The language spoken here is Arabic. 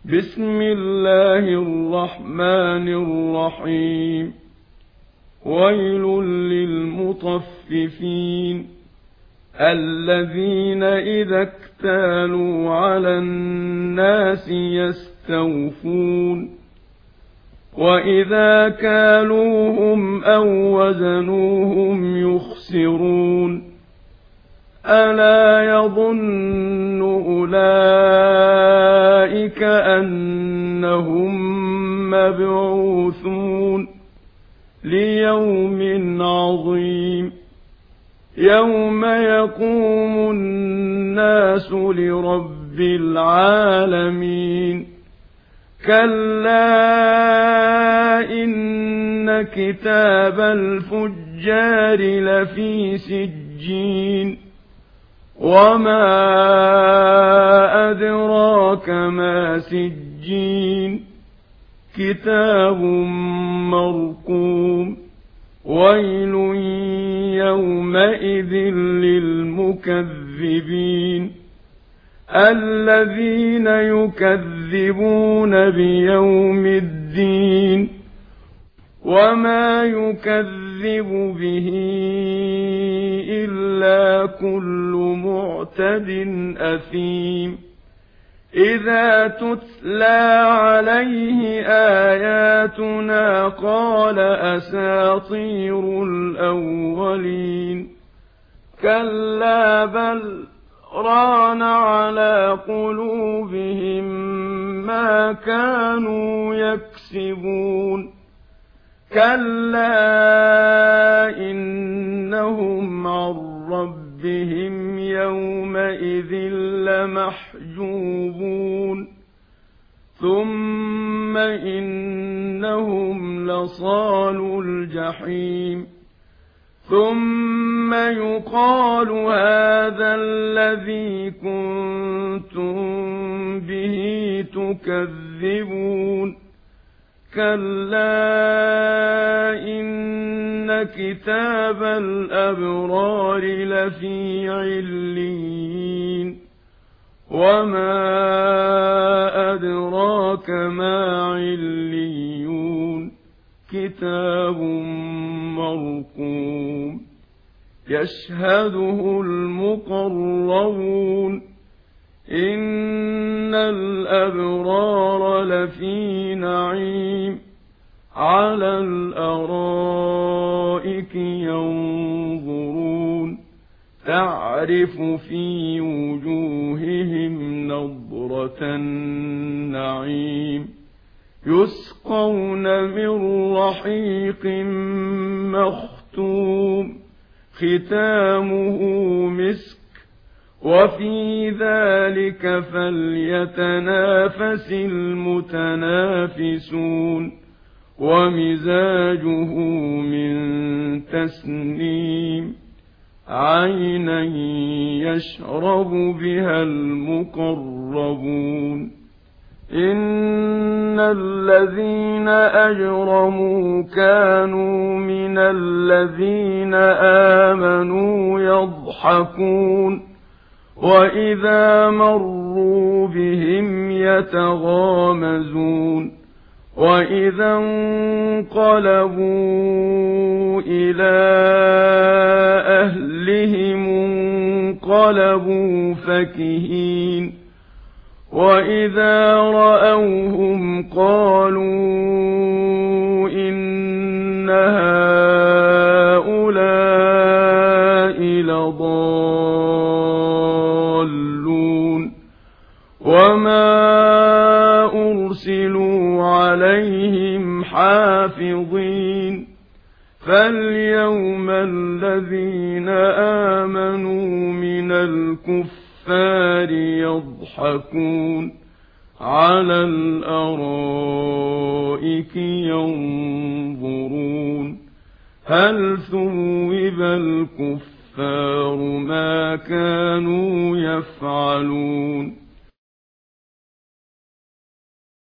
بسم الله الرحمن الرحيم. ويل للمطففين الذين إذا اكتالوا على الناس يستوفون وإذا كالوهم أو وزنوهم يخسرون. ألا يظن أولئك أنهم مبعوثون ليوم عظيم يوم يقوم الناس لرب العالمين. كلا إن كتاب الفجار لفي سجين وما أدراك ما سجين كتاب مرقوم. ويل يومئذ للمكذبين الذين يكذبون بيوم الدين وما يكذب به إلا كل معتد أثيم. إذا تتلى عليه آياتنا قال أساطير الأولين. كلا بل ران على قلوبهم ما كانوا يكسبون. كلا إنهم عن ربهم يومئذ لمحجوبون. ثم إنهم لصالو الجحيم. ثم يقال هذا الذي كنتم به تكذبون. كلا إن كتاب الأبرار لفي عليين وما أدراك ما عليون كتاب مرقوم يشهده المقربون. إن الأبرار لفي نعيم على الأرائك ينظرون تعرف في وجوههم نضرة النعيم يسقون من رحيق مختوم ختامه مسك وفي ذلك فليتنافس المتنافسون. ومزاجه من تسنيم عينا يشرب بها المقربون. إن الذين أجرموا كانوا من الذين آمنوا يضحكون وإذا مروا بهم يتغامزون. وإذا انقلبوا إلى أهلهم انقلبوا فكهين. وإذا رأوهم قالوا إن هؤلاء لضالون وما أرسلوا عليهم حافظين. فاليوم الذين آمنوا من الكفار يضحكون على الأرائك ينظرون هل ثوب الكفار ما كانوا يفعلون.